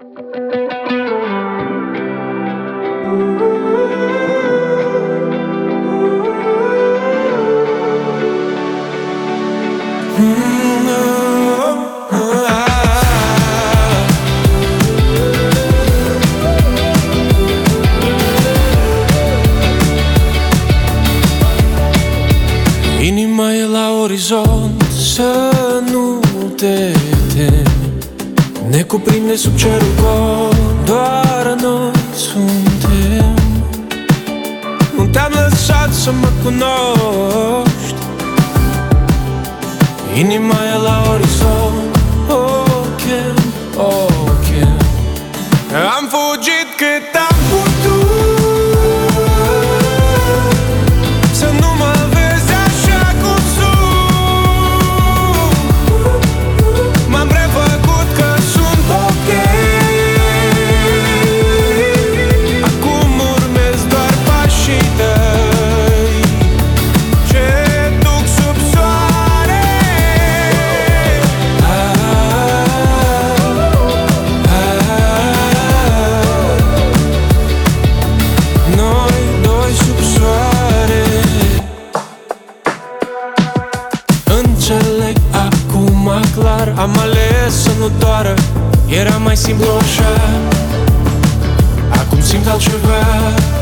Inima e la orizont, să nu te temi. Ne cuprinde sub cerul gol, doar noi suntem. Nu te-am lăsat să mă cunoști. Inima e la orizont, ok. Am fugit cât am putut să nu mă vezi așa cum sunt. M-am prefăcut că sunt ok. Acum urmez doar pașii tăi ce duc sub soare. Noi doi sub soare. Înțeleg acum clar, am ales să nu doară. Era mai simplu așa, acum simt altceva.